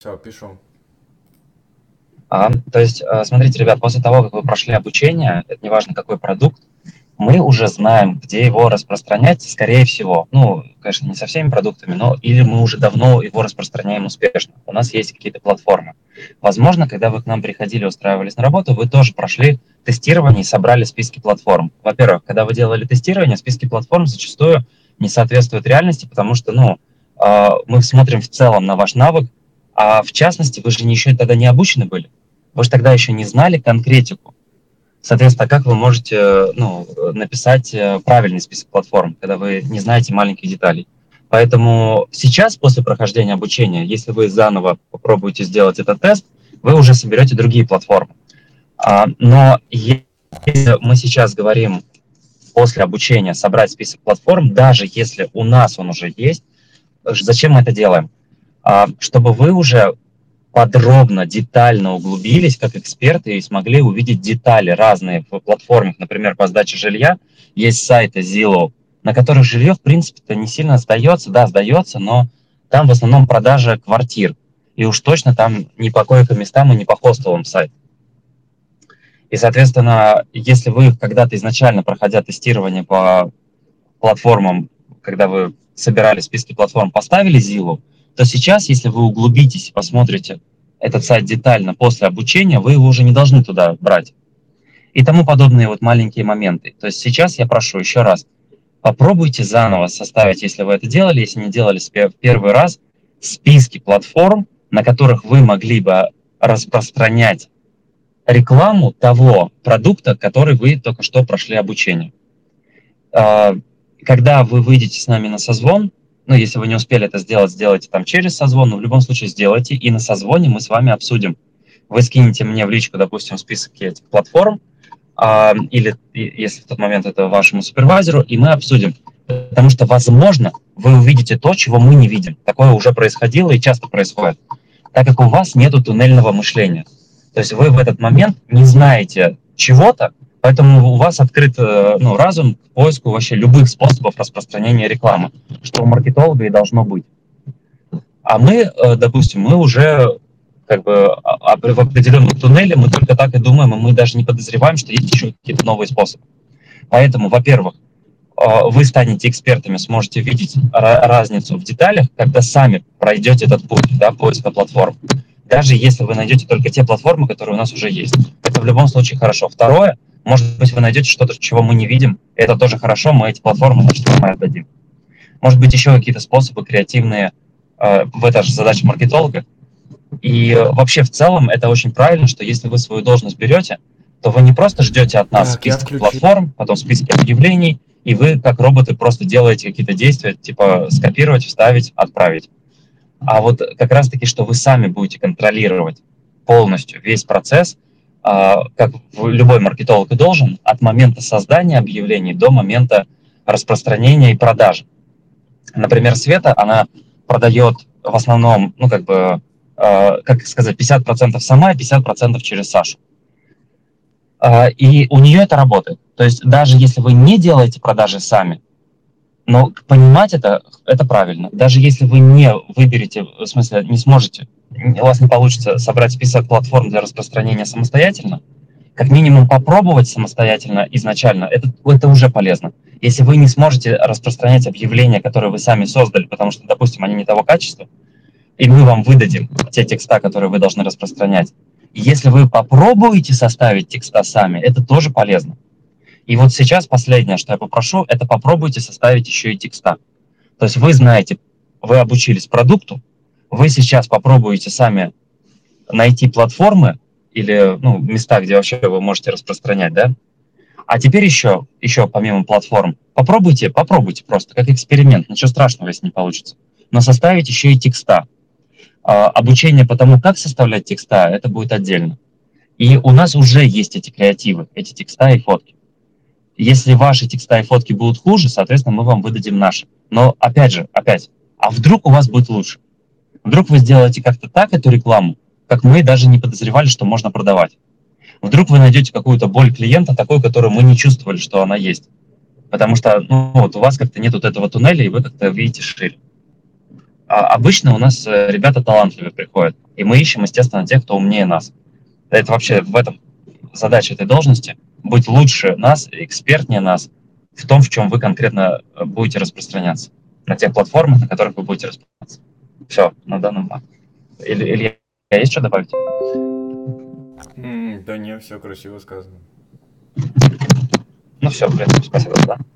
Все, пишу. То есть, смотрите, ребят, после того, как вы прошли обучение, это неважно какой продукт, мы уже знаем, где его распространять, скорее всего. Ну, конечно, не со всеми продуктами, но или мы уже давно его распространяем успешно. У нас есть какие-то платформы. Возможно, когда вы к нам приходили, устраивались на работу, вы тоже прошли тестирование и собрали списки платформ. Во-первых, когда вы делали тестирование, списки платформ зачастую не соответствуют реальности, потому что, мы смотрим в целом на ваш навык, а в частности, вы же еще тогда не обучены были. Вы же тогда еще не знали конкретику. Соответственно, как вы можете написать правильный список платформ, когда вы не знаете маленьких деталей? Поэтому сейчас, после прохождения обучения, если вы заново попробуете сделать этот тест, вы уже соберете другие платформы. Но если мы сейчас говорим после обучения собрать список платформ, даже если у нас он уже есть, зачем мы это делаем? Чтобы вы уже подробно, детально углубились как эксперты и смогли увидеть детали разные в платформах, например, по сдаче жилья. Есть сайты Zillow, на которых жилье, в принципе-то, не сильно сдается. Да, сдается, но там в основном продажа квартир. И уж точно там не по койко-местам и не по хостелам сайт. И, соответственно, если вы когда-то изначально, проходя тестирование по платформам, когда вы собирали списки платформ, поставили Zillow, то сейчас, если вы углубитесь и посмотрите этот сайт детально после обучения, вы его уже не должны туда брать. И тому подобные вот маленькие моменты. То есть сейчас я прошу еще раз, попробуйте заново составить, если вы это делали, если не делали в первый раз, списки платформ, на которых вы могли бы распространять рекламу того продукта, который вы только что прошли обучение. Когда вы выйдете с нами на созвон, если вы не успели это сделать, сделайте там через созвон, но в любом случае сделайте, и на созвоне мы с вами обсудим. Вы скинете мне в личку, допустим, список этих платформ, или, если в тот момент это вашему супервайзеру, и мы обсудим. Потому что, возможно, вы увидите то, чего мы не видим. Такое уже происходило и часто происходит. Так как у вас нет туннельного мышления. То есть вы в этот момент не знаете чего-то, поэтому у вас открыт разум к поиску вообще любых способов распространения рекламы, что у маркетолога и должно быть. А мы, допустим, мы уже как бы в определенном туннеле, мы только так и думаем, и мы даже не подозреваем, что есть еще какие-то новые способы. Поэтому, во-первых, вы станете экспертами, сможете видеть разницу в деталях, когда сами пройдете этот путь, да, поиска платформ. Даже если вы найдете только те платформы, которые у нас уже есть. Это в любом случае хорошо. Второе, может быть, вы найдете что-то, чего мы не видим. Это тоже хорошо, мы эти платформы, значит, вам и отдадим. Может быть, еще какие-то способы креативные, это же задача маркетолога. И вообще в целом это очень правильно, что если вы свою должность берете, то вы не просто ждете от нас Так, я списки включил. платформ, потом списки объявлений, и вы как роботы просто делаете какие-то действия, типа скопировать, вставить, отправить. А вот как раз-таки, что вы сами будете контролировать полностью весь процесс, как любой маркетолог и должен, от момента создания объявлений до момента распространения и продажи. Например, Света, она продает в основном, как сказать, 50% сама и 50% через Сашу. И у нее это работает. То есть даже если вы не делаете продажи сами, но понимать это правильно. Даже если вы не выберете, в смысле, не сможете, у вас не получится собрать список платформ для распространения самостоятельно, как минимум попробовать самостоятельно изначально, это уже полезно. Если вы не сможете распространять объявления, которые вы сами создали, потому что, допустим, они не того качества, и мы вам выдадим те текста, которые вы должны распространять. И если вы попробуете составить текста сами, это тоже полезно. И вот сейчас последнее, что я попрошу, это попробуйте составить еще и текста. То есть вы знаете, вы обучились продукту, вы сейчас попробуете сами найти платформы или места, где вообще вы можете распространять, да? А теперь еще помимо платформ, попробуйте просто, как эксперимент, ничего страшного, если не получится. Но составить еще и текста. Обучение по тому, как составлять текста, это будет отдельно. И у нас уже есть эти креативы, эти текста и фотки. Если ваши текста и фотки будут хуже, соответственно, мы вам выдадим наши. Но опять, а вдруг у вас будет лучше? Вдруг вы сделаете как-то так эту рекламу, как мы даже не подозревали, что можно продавать. Вдруг вы найдете какую-то боль клиента, такую, которую мы не чувствовали, что она есть. Потому что у вас как-то нет этого туннеля, и вы как-то видите шире. Обычно у нас ребята талантливые приходят, и мы ищем, естественно, тех, кто умнее нас. Это вообще в этом задача этой должности — быть лучше нас, экспертнее нас в том, в чем вы конкретно будете распространяться, на тех платформах, на которых вы будете распространяться. Все, на данном этапе. Или есть что добавить? Да не, все красиво сказано. Ну все, в принципе, спасибо, да.